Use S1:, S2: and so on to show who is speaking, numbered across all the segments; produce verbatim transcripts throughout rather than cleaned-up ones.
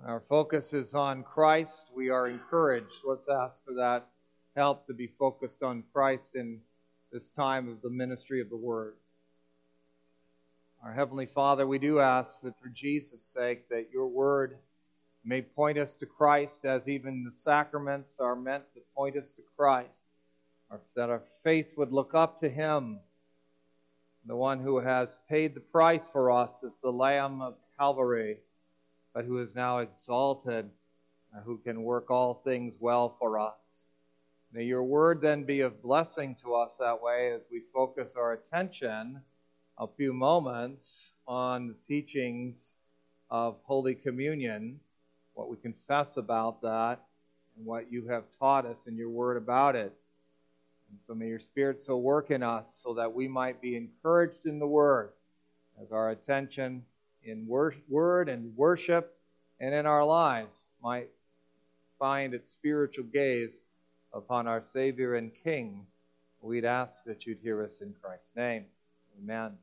S1: Our focus is on Christ. We are encouraged. Let's ask for that help to be focused on Christ in this time of the ministry of the Word. Our Heavenly Father, we do ask that for Jesus' sake that your Word may point us to Christ, as even the sacraments are meant to point us to Christ, or that our faith would look up to Him, the one who has paid the price for us as the Lamb of Calvary, but who is now exalted, who can work all things well for us. May your word then be of blessing to us that way as we focus our attention a few moments on the teachings of Holy Communion, what we confess about that, and what you have taught us in your word about it. And so may your Spirit so work in us so that we might be encouraged in the word as our attention in wor- word and worship and in our lives might find its spiritual gaze upon our Savior and King. We'd ask that you'd hear us in Christ's name. Amen.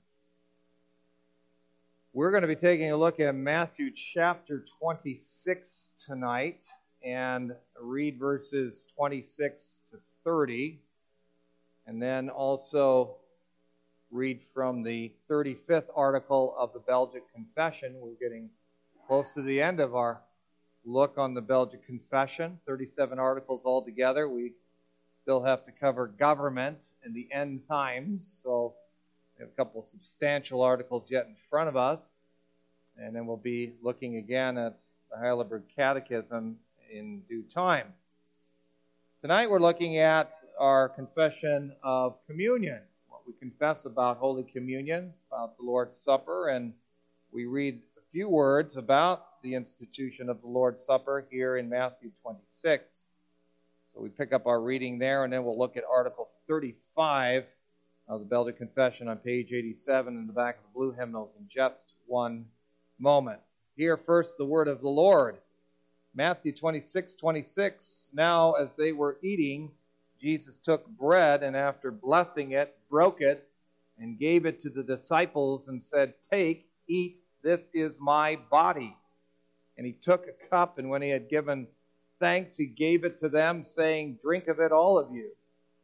S1: We're going to be taking a look at Matthew chapter twenty-six tonight and read verses twenty-six to thirty, and then also read from the thirty-fifth article of the Belgic Confession. We're getting close to the end of our look on the Belgic Confession, thirty-seven articles altogether. We still have to cover government and the end times, so we have a couple of substantial articles yet in front of us, and then we'll be looking again at the Heidelberg Catechism in due time. Tonight we're looking at our confession of communion. We confess about Holy Communion, about the Lord's Supper, and we read a few words about the institution of the Lord's Supper here in Matthew twenty-six. So we pick up our reading there, and then we'll look at Article thirty-five of the Belgic Confession on page eighty-seven in the back of the blue hymnals in just one moment. Hear first the word of the Lord. Matthew twenty-six twenty-six. Now as they were eating, Jesus took bread, and after blessing it, broke it, and gave it to the disciples, and said, "Take, eat, this is my body." And he took a cup, and when he had given thanks, he gave it to them, saying, "Drink of it, all of you.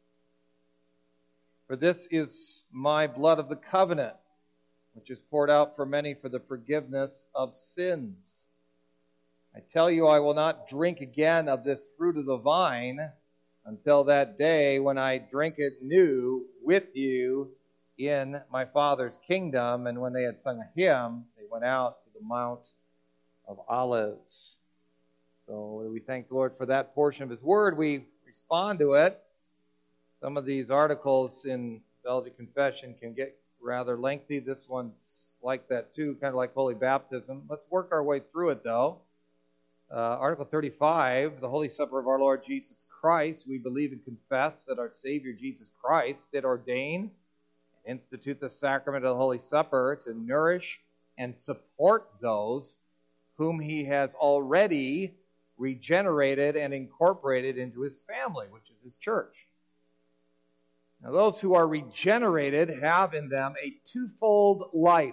S1: For this is my blood of the covenant, which is poured out for many for the forgiveness of sins. I tell you, I will not drink again of this fruit of the vine until that day when I drink it new with you in my Father's kingdom." And when they had sung a hymn, they went out to the Mount of Olives. So we thank the Lord for that portion of His Word. We respond to it. Some of these articles in Belgic Confession can get rather lengthy. This one's like that too, kind of like Holy Baptism. Let's work our way through it though. Uh, Article thirty-five, the Holy Supper of our Lord Jesus Christ. We believe and confess that our Savior Jesus Christ did ordain and institute the sacrament of the Holy Supper to nourish and support those whom He has already regenerated and incorporated into His family, which is His church. Now, those who are regenerated have in them a twofold life.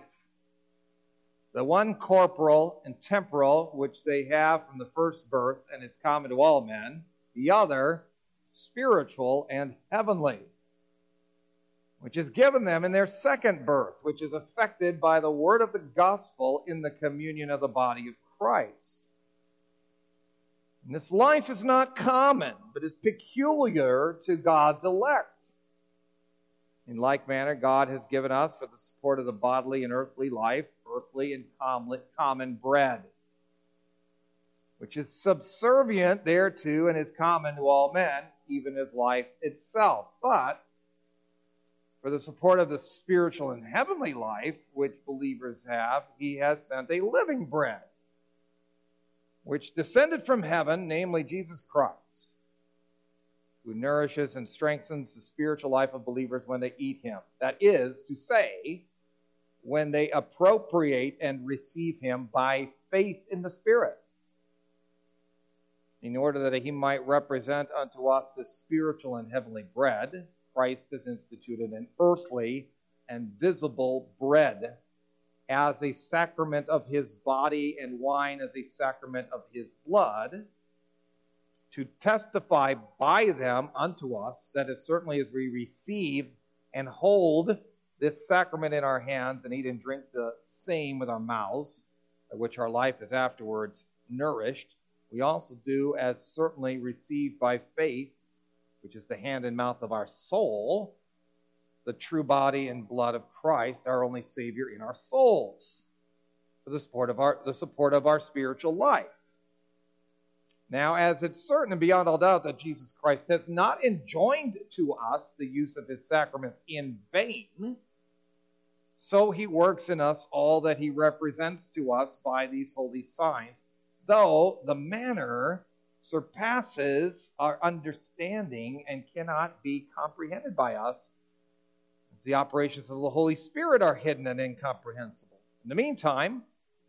S1: The one corporal and temporal, which they have from the first birth and is common to all men. The other, spiritual and heavenly, which is given them in their second birth, which is effected by the word of the gospel in the communion of the body of Christ. And this life is not common, but is peculiar to God's elect. In like manner, God has given us for the support of the bodily and earthly life, earthly and common bread, which is subservient thereto and is common to all men, even as life itself. But for the support of the spiritual and heavenly life, which believers have, He has sent a living bread, which descended from heaven, namely Jesus Christ, who nourishes and strengthens the spiritual life of believers when they eat Him. That is to say, when they appropriate and receive Him by faith in the Spirit, in order that He might represent unto us the spiritual and heavenly bread. Christ has instituted an earthly and visible bread as a sacrament of his body and wine as a sacrament of his blood, to testify by them unto us that as certainly as we receive and hold this sacrament in our hands and eat and drink the same with our mouths, by which our life is afterwards nourished, we also do as certainly receive by faith, which is the hand and mouth of our soul, the true body and blood of Christ, our only Savior in our souls, for the support of our, the support of our spiritual life. Now, as it's certain and beyond all doubt that Jesus Christ has not enjoined to us the use of his sacraments in vain, so he works in us all that he represents to us by these holy signs, though the manner surpasses our understanding and cannot be comprehended by us, as the operations of the Holy Spirit are hidden and incomprehensible. In the meantime,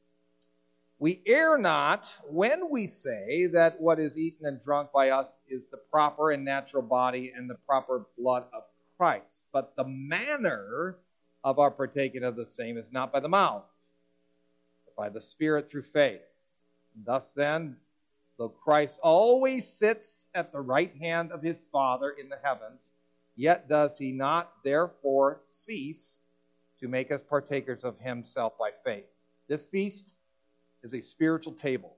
S1: we err not when we say that what is eaten and drunk by us is the proper and natural body and the proper blood of Christ. But the manner of our partaking of the same is not by the mouth, but by the Spirit through faith. Thus then, though Christ always sits at the right hand of his Father in the heavens, yet does he not therefore cease to make us partakers of himself by faith. This feast is a spiritual table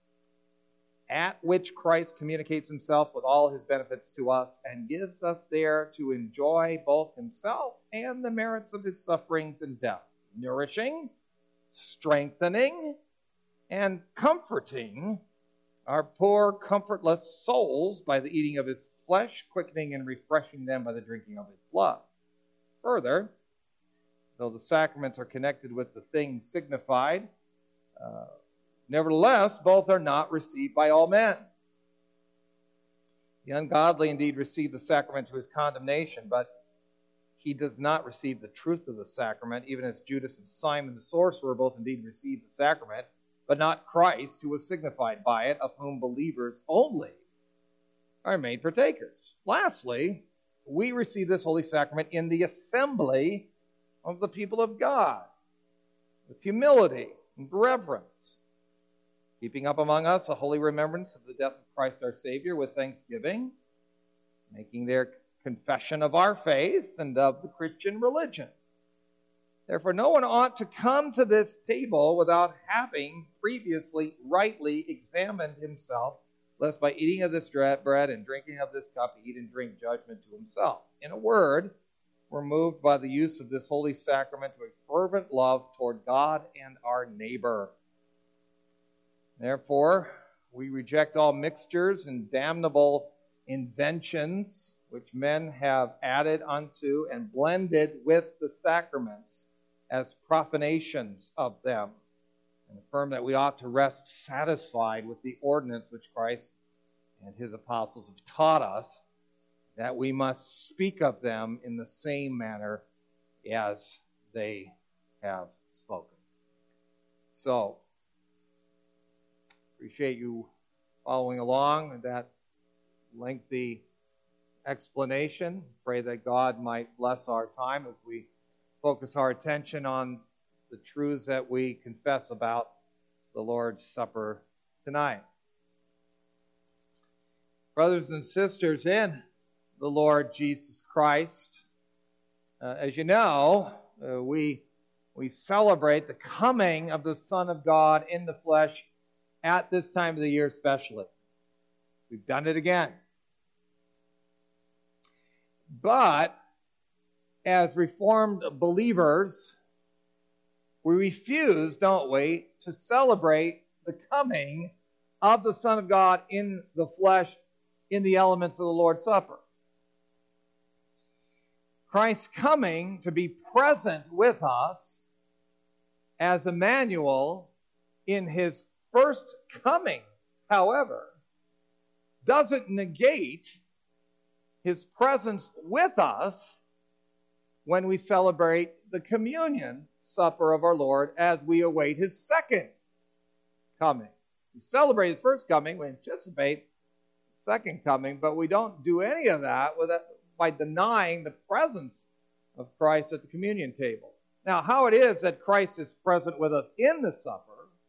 S1: at which Christ communicates himself with all his benefits to us and gives us there to enjoy both himself and the merits of his sufferings and death, nourishing, strengthening, and comforting our poor, comfortless souls by the eating of his flesh, quickening and refreshing them by the drinking of his blood. Further, though the sacraments are connected with the things signified, uh, nevertheless, both are not received by all men. The ungodly indeed receive the sacrament to his condemnation, but he does not receive the truth of the sacrament, even as Judas and Simon the sorcerer both indeed received the sacrament, but not Christ, who was signified by it, of whom believers only are made partakers. Lastly, we receive this holy sacrament in the assembly of the people of God, with humility and reverence, keeping up among us a holy remembrance of the death of Christ our Savior with thanksgiving, making their confession of our faith and of the Christian religion. Therefore, no one ought to come to this table without having previously rightly examined himself, lest by eating of this bread and drinking of this cup, he eat and drink judgment to himself. In a word, we're moved by the use of this holy sacrament to a fervent love toward God and our neighbor. Therefore, we reject all mixtures and damnable inventions which men have added unto and blended with the sacraments as profanations of them, and affirm that we ought to rest satisfied with the ordinance which Christ and his apostles have taught us, that we must speak of them in the same manner as they have spoken. So, appreciate you following along with that lengthy explanation. Pray that God might bless our time as we focus our attention on the truths that we confess about the Lord's Supper tonight. Brothers and sisters in the Lord Jesus Christ, uh, as you know, uh, we we celebrate the coming of the Son of God in the flesh at this time of the year especially. We've done it again. But as Reformed believers, we refuse, don't we, to celebrate the coming of the Son of God in the flesh in the elements of the Lord's Supper. Christ's coming to be present with us as Emmanuel in his first coming, however, doesn't negate his presence with us when we celebrate the communion supper of our Lord as we await his second coming. We celebrate his first coming, we anticipate the second coming, but we don't do any of that with it by denying the presence of Christ at the communion table. Now, how it is that Christ is present with us in the supper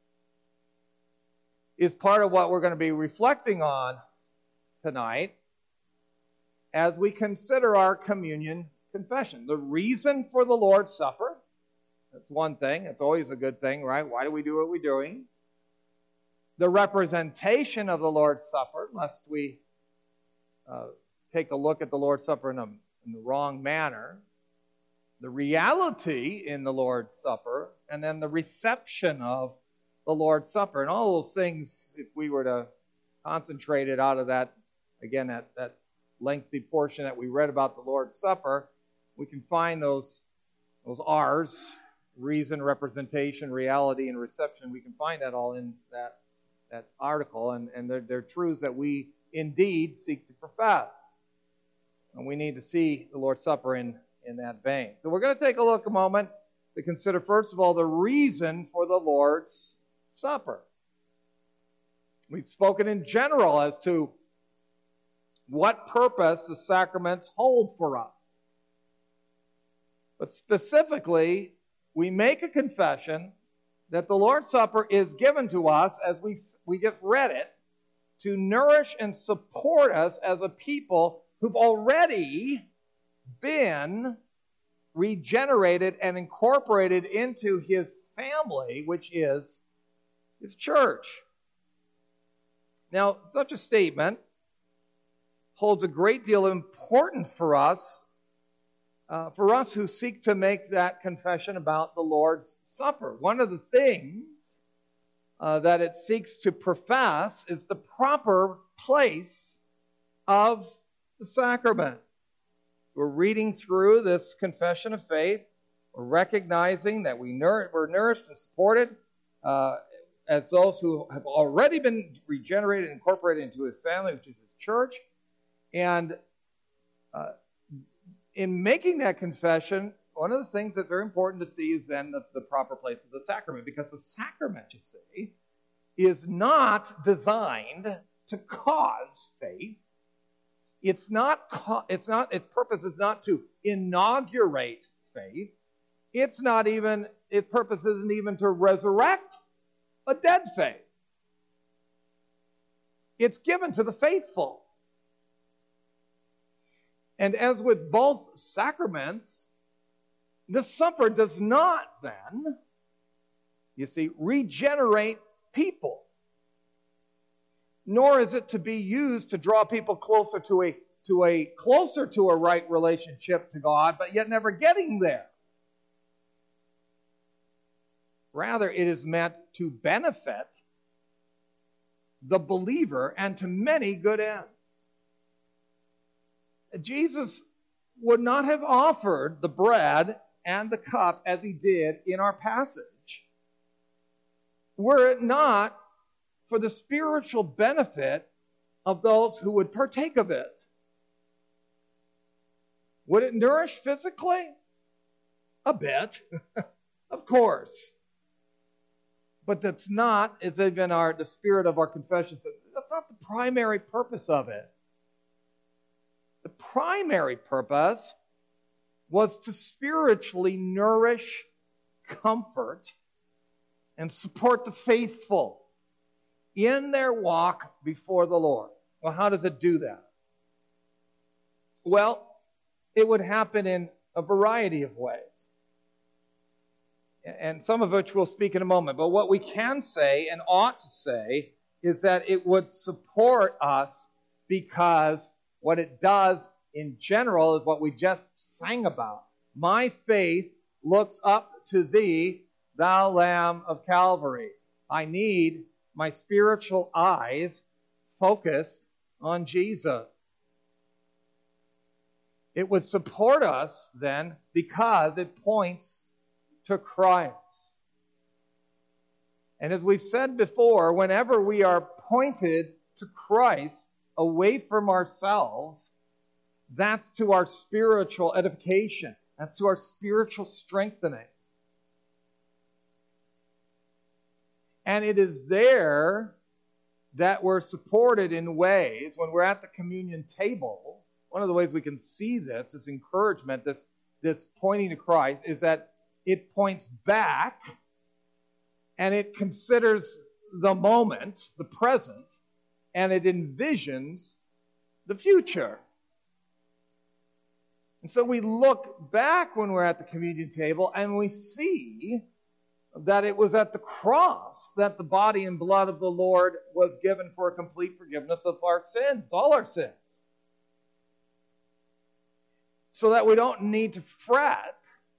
S1: is part of what we're going to be reflecting on tonight as we consider our communion confession. The reason for the Lord's Supper, that's one thing. It's always a good thing, right? Why do we do what we're doing? The representation of the Lord's Supper, lest we uh, take a look at the Lord's Supper in, a, in the wrong manner. The reality in the Lord's Supper, and then the reception of the Lord's Supper. And all those things, if we were to concentrate it out of that, again, that, that lengthy portion that we read about the Lord's Supper, we can find those, those R's, reason, representation, reality, and reception. We can find that all in that, that article, and, and they're, they're truths that we indeed seek to profess. And we need to see the Lord's Supper in, in that vein. So we're going to take a look a moment to consider, first of all, the reason for the Lord's Supper. We've spoken in general as to what purpose the sacraments hold for us. But specifically, we make a confession that the Lord's Supper is given to us, as we, we just read it, to nourish and support us as a people who've already been regenerated and incorporated into His family, which is His church. Now, such a statement holds a great deal of importance for us, uh, for us who seek to make that confession about the Lord's Supper. One of the things uh, that it seeks to profess is the proper place of the sacrament. We're reading through this confession of faith. We're recognizing that we nour- we're nourished and supported uh, as those who have already been regenerated and incorporated into His family, which is His church. And uh, in making that confession, one of the things that's very important to see is then the, the proper place of the sacrament. Because the sacrament, you see, is not designed to cause faith. It's not, it's not, its purpose is not to inaugurate faith. It's not even, its purpose isn't even to resurrect a dead faith. It's given to the faithful. And as with both sacraments, the supper does not then, you see, regenerate people. Nor is it to be used to draw people closer to a, to a, closer to a right relationship to God, but yet never getting there. Rather, it is meant to benefit the believer and to many good ends. Jesus would not have offered the bread and the cup as He did in our passage were it not for the spiritual benefit of those who would partake of it. Would it nourish physically? A bit, of course. But that's not, as even our the spirit of our confession says, that's not the primary purpose of it. The primary purpose was to spiritually nourish, comfort, and support the faithful in their walk before the Lord. Well, how does it do that? Well, it would happen in a variety of ways, and some of which we'll speak in a moment. But what we can say and ought to say is that it would support us, because what it does in general is what we just sang about. My faith looks up to Thee, Thou Lamb of Calvary. I need my spiritual eyes focused on Jesus. It would support us then because it points to Christ. And as we've said before, whenever we are pointed to Christ away from ourselves, that's to our spiritual edification. That's to our spiritual strengthening. And it is there that we're supported in ways, when we're at the communion table, one of the ways we can see this, this encouragement, this, this pointing to Christ, is that it points back, and it considers the moment, the present, and it envisions the future. And so we look back when we're at the communion table, and we see that it was at the cross that the body and blood of the Lord was given for a complete forgiveness of our sins, all our sins. So that we don't need to fret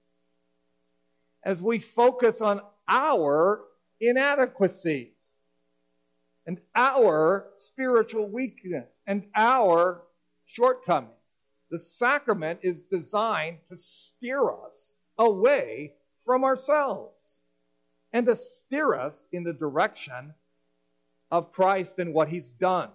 S1: as we focus on our inadequacies and our spiritual weakness and our shortcomings. The sacrament is designed to steer us away from ourselves and to steer us in the direction of Christ and what He's done.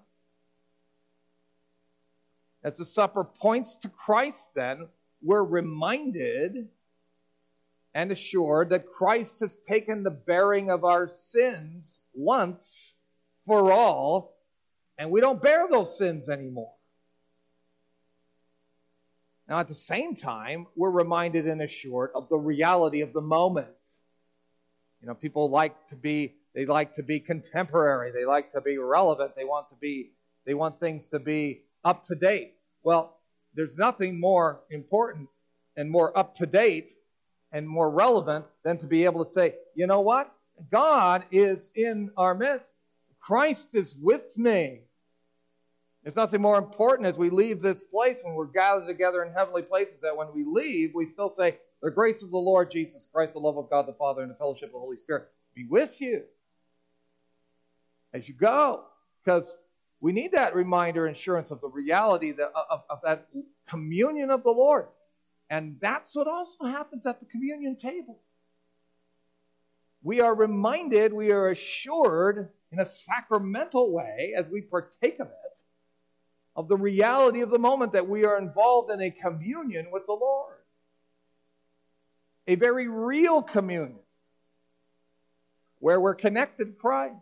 S1: As the supper points to Christ, then, we're reminded and assured that Christ has taken the bearing of our sins once for all, and we don't bear those sins anymore. Now, at the same time, we're reminded and assured of the reality of the moment. You know, people like to be, they like to be contemporary. They like to be relevant. They want to be, they want things to be up to date. Well, there's nothing more important and more up to date and more relevant than to be able to say, you know what? God is in our midst. Christ is with me. There's nothing more important as we leave this place when we're gathered together in heavenly places that when we leave, we still say, the grace of the Lord Jesus Christ, the love of God the Father, and the fellowship of the Holy Spirit be with you as you go. Because we need that reminder, assurance of the reality that, of, of that communion of the Lord. And that's what also happens at the communion table. We are reminded, we are assured in a sacramental way as we partake of it, of the reality of the moment that we are involved in a communion with the Lord. A very real communion where we're connected to Christ.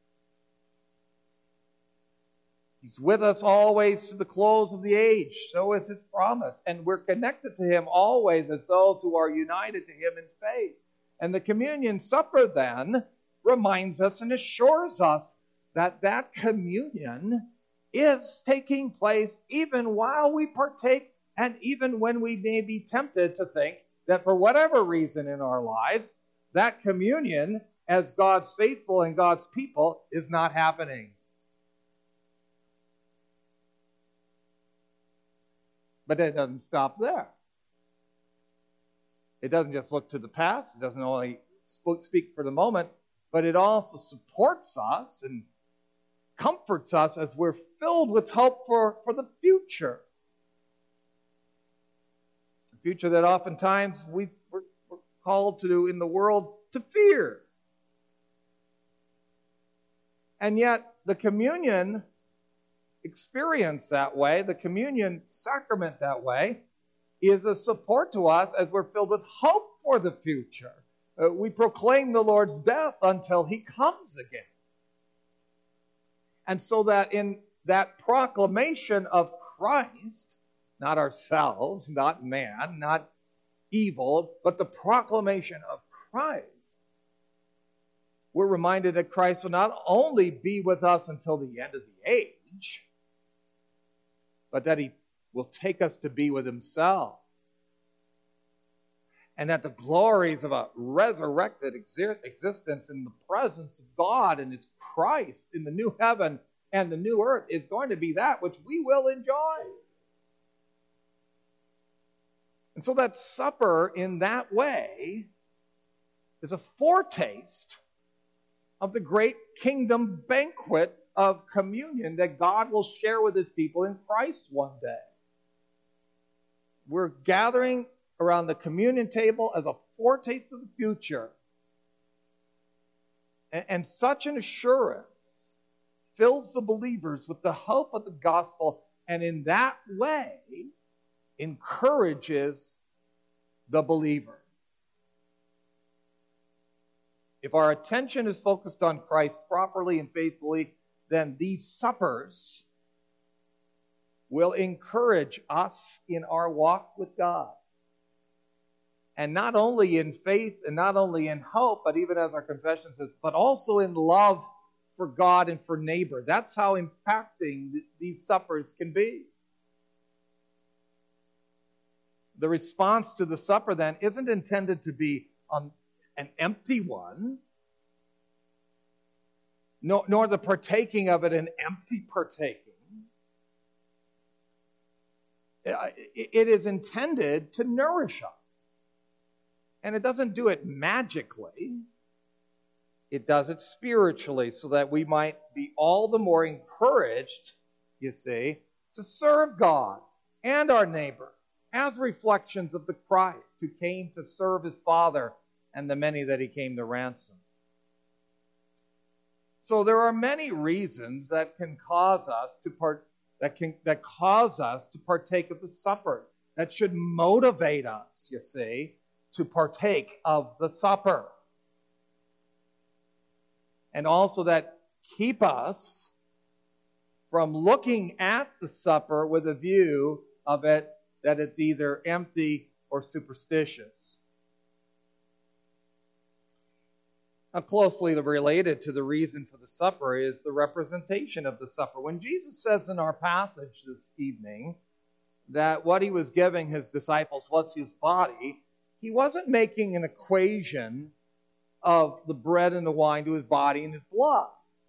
S1: He's with us always to the close of the age. So is His promise. And we're connected to Him always as those who are united to Him in faith. And the communion supper then reminds us and assures us that that communion is taking place even while we partake and even when we may be tempted to think that for whatever reason in our lives, that communion as God's faithful and God's people is not happening. But it doesn't stop there. It doesn't just look to the past. It doesn't only speak for the moment, but it also supports us and comforts us as we're filled with hope for, for the future. The future that oftentimes we, we're, we're called to in the world to fear. And yet the communion experience that way, the communion sacrament that way, is a support to us as we're filled with hope for the future. Uh, we proclaim the Lord's death until He comes again. And so that in that proclamation of Christ, not ourselves, not man, not evil, but the proclamation of Christ, we're reminded that Christ will not only be with us until the end of the age, but that He will take us to be with Himself. And that the glories of a resurrected existence in the presence of God and His Christ in the new heaven and the new earth is going to be that which we will enjoy. And so that supper in that way is a foretaste of the great kingdom banquet of communion that God will share with His people in Christ one day. We're gathering around the communion table as a foretaste of the future. And, and such an assurance fills the believers with the hope of the gospel, and in that way encourages the believer. If our attention is focused on Christ properly and faithfully, then these suppers will encourage us in our walk with God And not only in faith and not only in hope, but even as our confession says, but also in love for God and for neighbor. That's how impacting these suppers can be. The response to the supper then isn't intended to be um, an empty one, nor, nor the partaking of it an empty partaking. It is intended to nourish us. And it doesn't do it magically. It does it spiritually so that we might be all the more encouraged, you see, to serve God and our neighbor as reflections of the Christ who came to serve his Father and the many that he came to ransom. So there are many reasons that can cause us to part that can that cause us to partake of the supper, that should motivate us, you see, to partake of the supper. And also that keep us from looking at the supper with a view of it that it's either empty or superstitious. Now, closely related to the reason for the supper is the representation of the supper. When Jesus says in our passage this evening that what he was giving his disciples was his body, he wasn't making an equation of the bread and the wine to his body and his blood.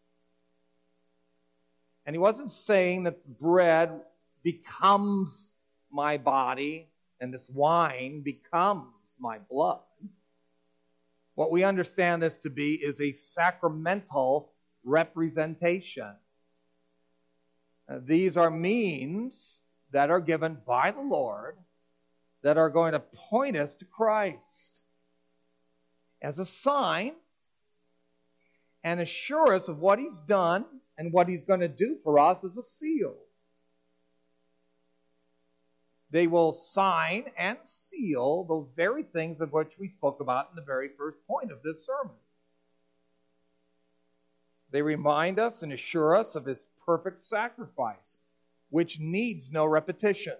S1: And he wasn't saying that the bread becomes my body and this wine becomes my blood. What we understand this to be is a sacramental representation. Uh, these are means that are given by the Lord that are going to point us to Christ as a sign and assure us of what he's done and what he's going to do for us as a seal. They will sign and seal those very things of which we spoke about in the very first point of this sermon. They remind us and assure us of his perfect sacrifice, which needs no repetition.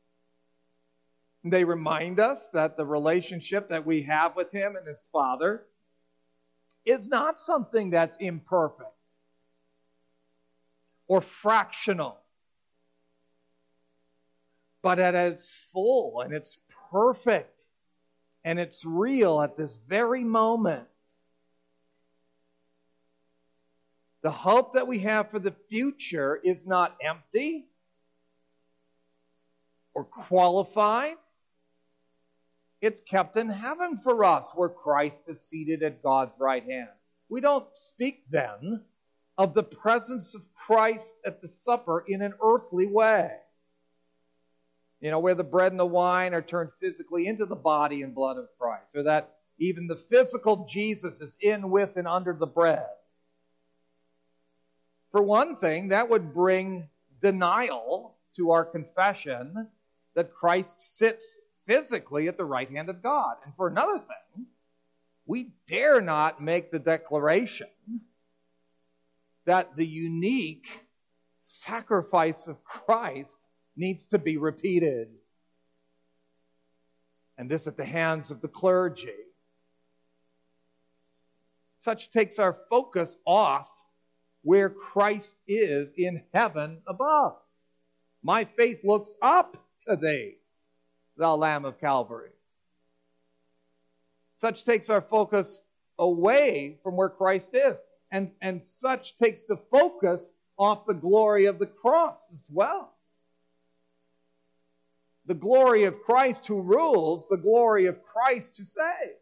S1: They remind us that the relationship that we have with him and his Father is not something that's imperfect or fractional, but that it's full and it's perfect and it's real at this very moment. The hope that we have for the future is not empty or qualified. It's kept in heaven for us, where Christ is seated at God's right hand. We don't speak then of the presence of Christ at the supper in an earthly way. You know, where the bread and the wine are turned physically into the body and blood of Christ, or that even the physical Jesus is in, with, and under the bread. For one thing, that would bring denial to our confession that Christ sits physically at the right hand of God. And for another thing, we dare not make the declaration that the unique sacrifice of Christ needs to be repeated. And this at the hands of the clergy. Such takes our focus off where Christ is in heaven above. My faith looks up to thee, thou Lamb of Calvary. Such takes our focus away from where Christ is. And, and such takes the focus off the glory of the cross as well. The glory of Christ who rules, the glory of Christ who saves.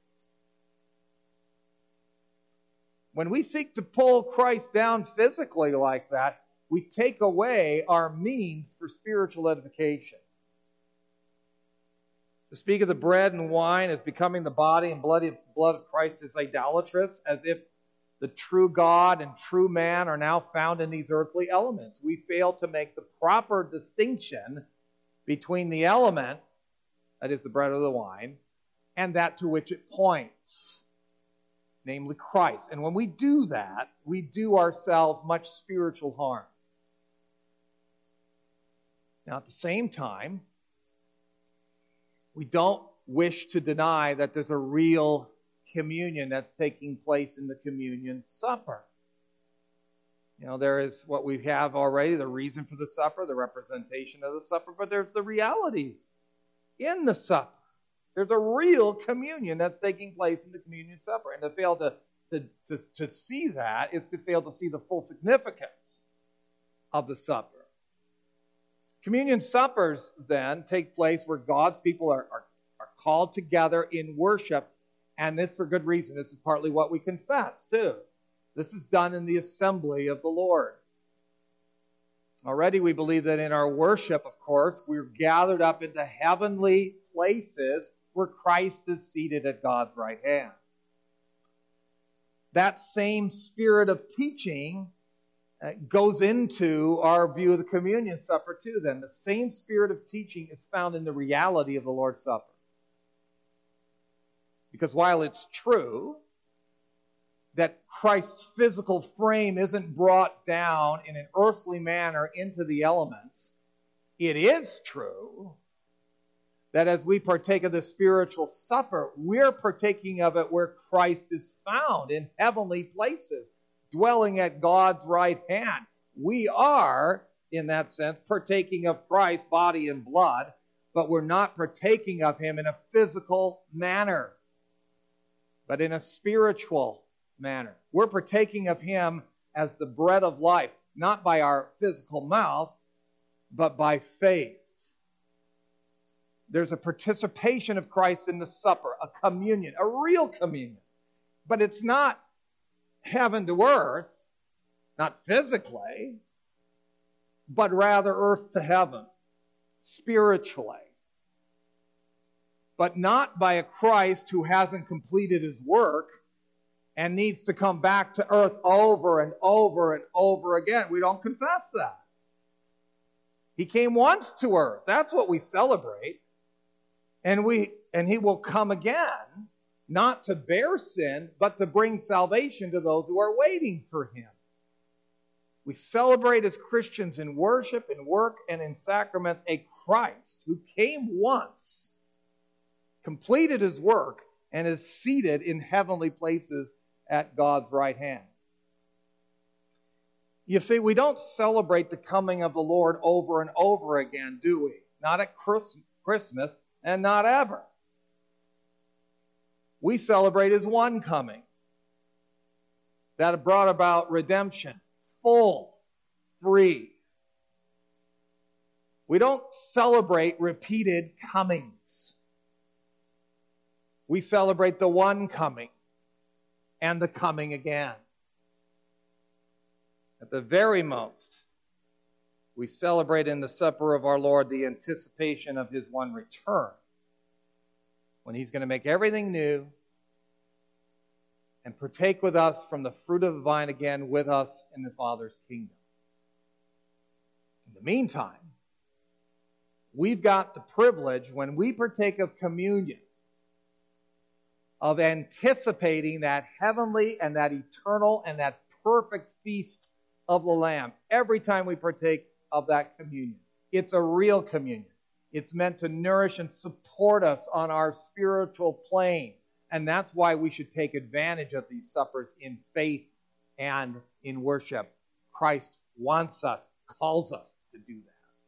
S1: When we seek to pull Christ down physically like that, we take away our means for spiritual edification. To speak of the bread and wine as becoming the body and blood of Christ is idolatrous, as if the true God and true man are now found in these earthly elements. We fail to make the proper distinction between the element, that is the bread or the wine, and that to which it points, namely Christ. And when we do that, we do ourselves much spiritual harm. Now, at the same time, we don't wish to deny that there's a real communion that's taking place in the communion supper. You know, there is what we have already, the reason for the supper, the representation of the supper, but there's the reality in the supper. There's a real communion that's taking place in the communion supper. And to fail to, to, to, to see that is to fail to see the full significance of the supper. Communion suppers, then, take place where God's people are, are, are called together in worship, and this for good reason. This is partly what we confess, too. This is done in the assembly of the Lord. Already we believe that in our worship, of course, we're gathered up into heavenly places where Christ is seated at God's right hand. That same spirit of teaching uh, goes into our view of the communion supper too then. The same spirit of teaching is found in the reality of the Lord's Supper. Because while it's true that Christ's physical frame isn't brought down in an earthly manner into the elements, it is true that as we partake of the spiritual supper, we're partaking of it where Christ is found, in heavenly places, dwelling at God's right hand. We are, in that sense, partaking of Christ's body and blood, but we're not partaking of Him in a physical manner, but in a spiritual manner. We're partaking of Him as the bread of life, not by our physical mouth, but by faith. There's a participation of Christ in the supper, a communion, a real communion. But it's not heaven to earth, not physically, but rather earth to heaven, spiritually. But not by a Christ who hasn't completed His work and needs to come back to earth over and over and over again. We don't confess that. He came once to earth. That's what we celebrate. And we and He will come again, not to bear sin, but to bring salvation to those who are waiting for Him. We celebrate as Christians in worship, in work, and in sacraments a Christ who came once, completed His work, and is seated in heavenly places at God's right hand. You see, we don't celebrate the coming of the Lord over and over again, do we? Not at Christmas, and not ever. We celebrate His one coming that brought about redemption, full, free. We don't celebrate repeated comings. We celebrate the one coming and the coming again. At the very most, we celebrate in the supper of our Lord the anticipation of His one return, when He's going to make everything new and partake with us from the fruit of the vine again with us in the Father's kingdom. In the meantime, we've got the privilege, when we partake of communion, of anticipating that heavenly and that eternal and that perfect feast of the Lamb every time we partake of that communion. It's a real communion. It's meant to nourish and support us on our spiritual plane. And that's why we should take advantage of these suppers in faith and in worship. Christ wants us, calls us to do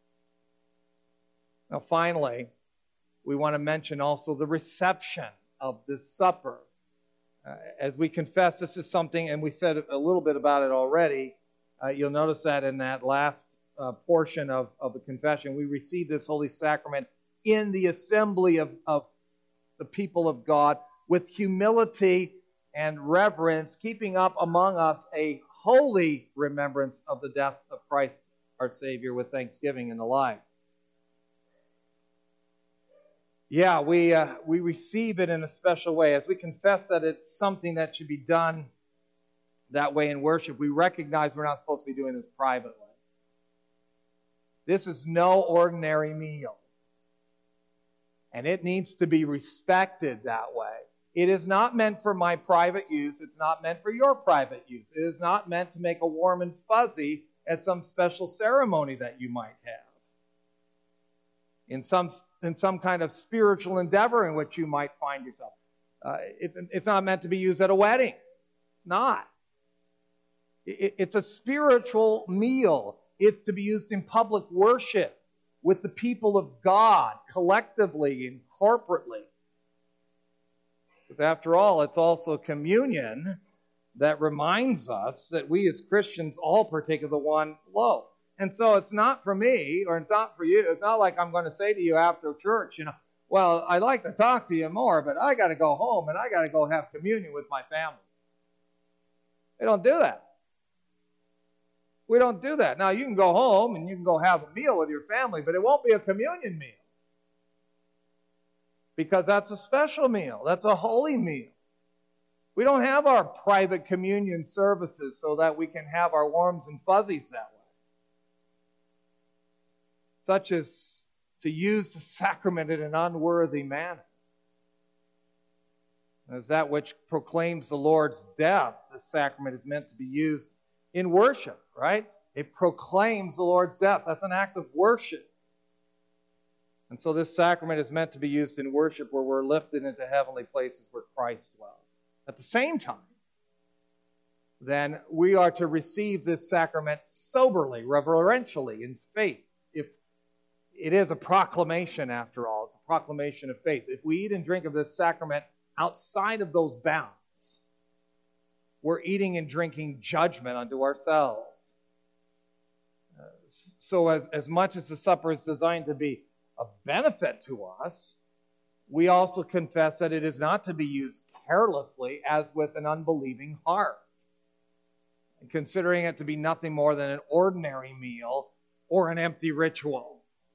S1: that. Now, finally, we want to mention also the reception of this supper. Uh, as we confess, this is something, and we said a little bit about it already. Uh, you'll notice that in that last uh, portion of, of the confession, we receive this Holy Sacrament in the assembly of, of the people of God with humility and reverence, keeping up among us a holy remembrance of the death of Christ our Savior with thanksgiving in the life. Yeah, we uh, we receive it in a special way. As we confess that it's something that should be done that way in worship, we recognize we're not supposed to be doing this privately. This is no ordinary meal. And it needs to be respected that way. It is not meant for my private use. It's not meant for your private use. It is not meant to make a warm and fuzzy at some special ceremony that you might have. in some in some kind of spiritual endeavor in which you might find yourself. Uh, it, it's not meant to be used at a wedding. Not. It, it's a spiritual meal. It's to be used in public worship with the people of God, collectively and corporately. Because after all, it's also communion that reminds us that we as Christians all partake of the one loaf. And so it's not for me, or it's not for you. It's not like I'm going to say to you after church, you know, well, I'd like to talk to you more, but I got to go home and I got to go have communion with my family. They don't do that. We don't do that. Now, you can go home and you can go have a meal with your family, but it won't be a communion meal. Because that's a special meal. That's a holy meal. We don't have our private communion services so that we can have our warms and fuzzies that way. Such as to use the sacrament in an unworthy manner. As that which proclaims the Lord's death, the sacrament is meant to be used in worship, right? It proclaims the Lord's death. That's an act of worship. And so this sacrament is meant to be used in worship where we're lifted into heavenly places where Christ dwells. At the same time, then we are to receive this sacrament soberly, reverentially, in faith. If it is a proclamation, after all, it's a proclamation of faith. If we eat and drink of this sacrament outside of those bounds, we're eating and drinking judgment unto ourselves. Uh, so as, as much as the supper is designed to be a benefit to us, we also confess that it is not to be used carelessly as with an unbelieving heart, and considering it to be nothing more than an ordinary meal or an empty ritual.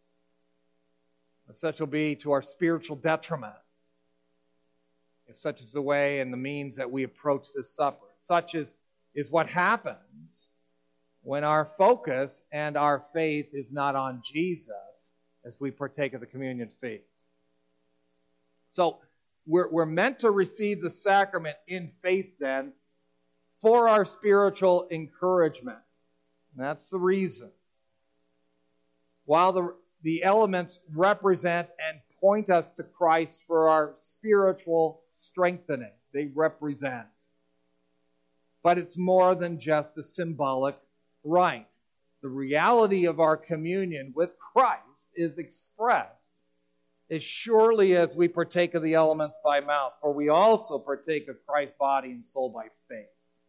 S1: Such will be to our spiritual detriment, if such is the way and the means that we approach this supper. Such is, is what happens when our focus and our faith is not on Jesus as we partake of the communion feast. So we're, we're meant to receive the sacrament in faith then for our spiritual encouragement. And that's the reason. While the, the elements represent and point us to Christ for our spiritual strengthening. They represent. But it's more than just a symbolic rite. The reality of our communion with Christ is expressed as surely as we partake of the elements by mouth, for we also partake of Christ's body and soul by faith.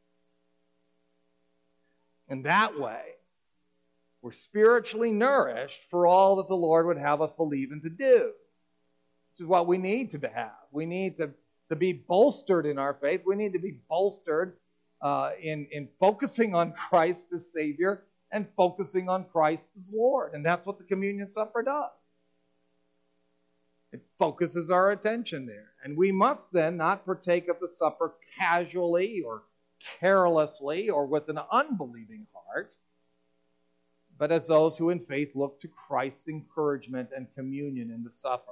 S1: In that way, we're spiritually nourished for all that the Lord would have us believe and to do. Which is what we need to have. We need to, to be bolstered in our faith. We need to be bolstered uh, in, in focusing on Christ as Savior and focusing on Christ as Lord. And that's what the communion supper does. It focuses our attention there. And we must then not partake of the supper casually or carelessly or with an unbelieving heart, but as those who in faith look to Christ's encouragement and communion in the supper.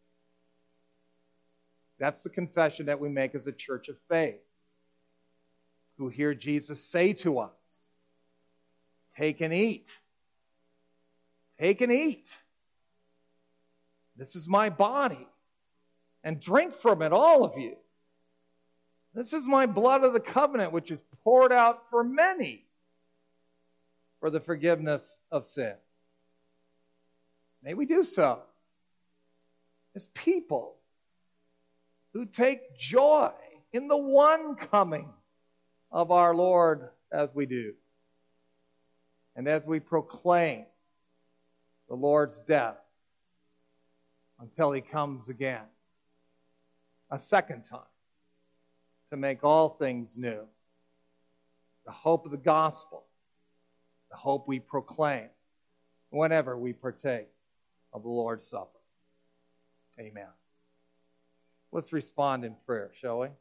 S1: That's the confession that we make as a church of faith, who hear Jesus say to us, take and eat. Take and eat. This is my body. And drink from it, all of you. This is my blood of the covenant, which is poured out for many for the forgiveness of sin. May we do so as people who take joy in the one coming of our Lord as we do. And as we proclaim the Lord's death until He comes again a second time to make all things new. The hope of the gospel, the hope we proclaim whenever we partake of the Lord's Supper. Amen. Let's respond in prayer, shall we?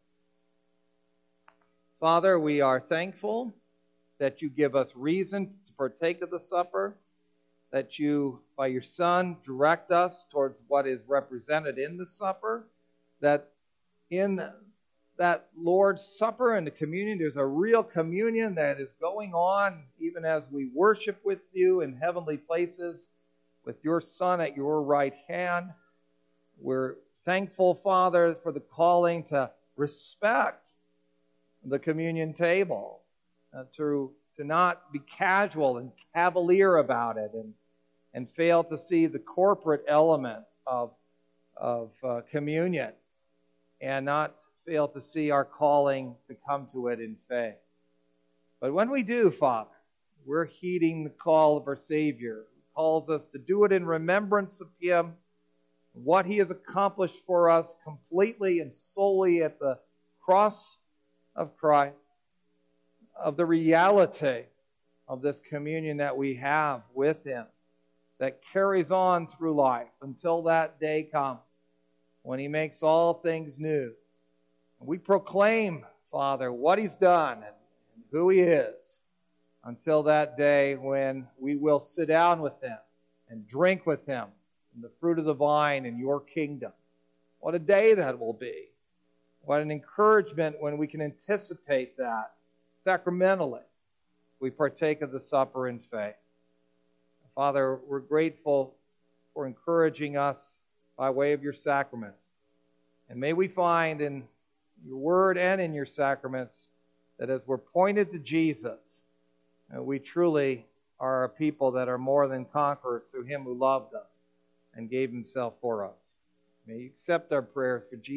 S1: Father, we are thankful that you give us reason to partake of the supper, that you, by your Son, direct us towards what is represented in the supper, that in that Lord's Supper and the communion, there's a real communion that is going on even as we worship with you in heavenly places with your Son at your right hand. We're thankful, Father, for the calling to respect the communion table, uh, to, to not be casual and cavalier about it, and, and fail to see the corporate element of, of uh, communion, and not fail to see our calling to come to it in faith. But when we do, Father, we're heeding the call of our Savior, who calls us to do it in remembrance of Him, what He has accomplished for us completely and solely at the cross of Christ, of the reality of this communion that we have with Him, that carries on through life until that day comes when He makes all things new. And we proclaim, Father, what He's done and who He is until that day when we will sit down with Him and drink with Him in the fruit of the vine in your kingdom. What a day that will be. What an encouragement when we can anticipate that sacramentally. We partake of the supper in faith. Father, we're grateful for encouraging us by way of your sacraments. And may we find in your word and in your sacraments that as we're pointed to Jesus, uh, we truly are a people that are more than conquerors through Him who loved us and gave Himself for us. May you accept our prayers for Jesus.